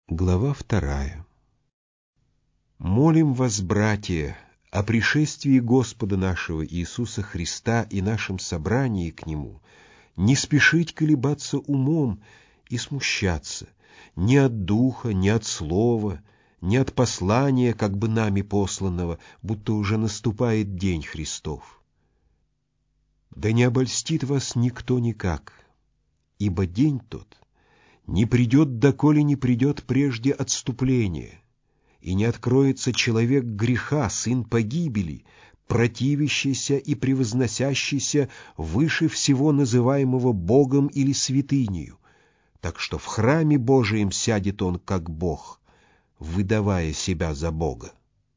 Глава 2. Молим вас, братья, о пришествии Господа нашего Иисуса Христа и нашем собрании к Нему, не спешить колебаться умом и смущаться ни от духа, ни от слова, ни от послания, как бы нами посланного, будто уже наступает день Христов. Да не обольстит вас никто никак, ибо день тот не придет, доколе не придет прежде отступление, и не откроется человек греха, сын погибели, противящийся и превозносящийся выше всего называемого Богом или святынею, так что в храме Божием сядет он как Бог, выдавая себя за Бога.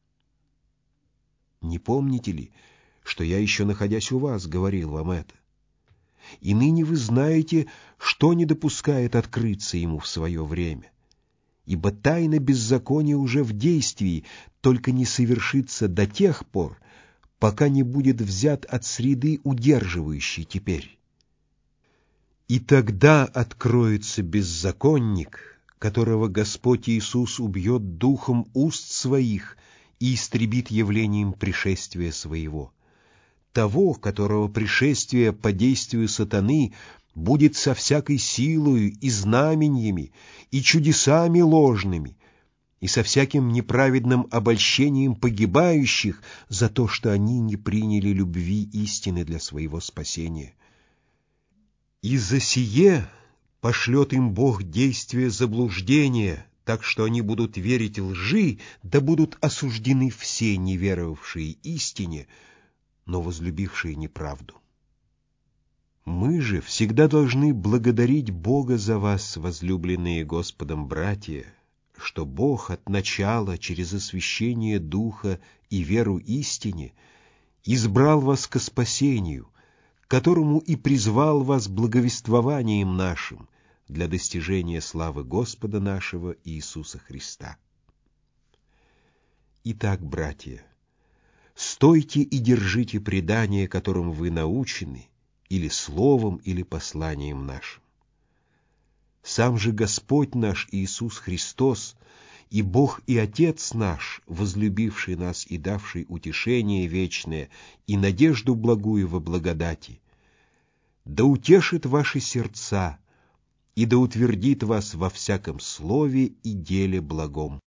Не помните ли, что я еще, находясь у вас, говорил вам это? И ныне вы знаете, что не допускает открыться ему в свое время. Ибо тайна беззакония уже в действии, только не совершится до тех пор, пока не будет взят от среды удерживающей теперь. И тогда откроется беззаконник, которого Господь Иисус убьет духом уст своих и истребит явлением пришествия своего. Того, которого пришествие по действию сатаны будет со всякой силою и знаменьями, и чудесами ложными, и со всяким неправедным обольщением погибающих за то, что они не приняли любви истины для своего спасения. И за сие пошлет им Бог действие заблуждения, так что они будут верить лжи, да будут осуждены все неверовавшие истине, но возлюбившие неправду. Мы же всегда должны благодарить Бога за вас, возлюбленные Господом братья, что Бог от начала через освящение Духа и веру истине избрал вас ко спасению, к которому и призвал вас благовествованием нашим для достижения славы Господа нашего Иисуса Христа. Итак, братья, стойте и держите предание, которым вы научены, или словом, или посланием нашим. Сам же Господь наш Иисус Христос и Бог и Отец наш, возлюбивший нас и давший утешение вечное и надежду благую во благодати, да утешит ваши сердца и да утвердит вас во всяком слове и деле благом.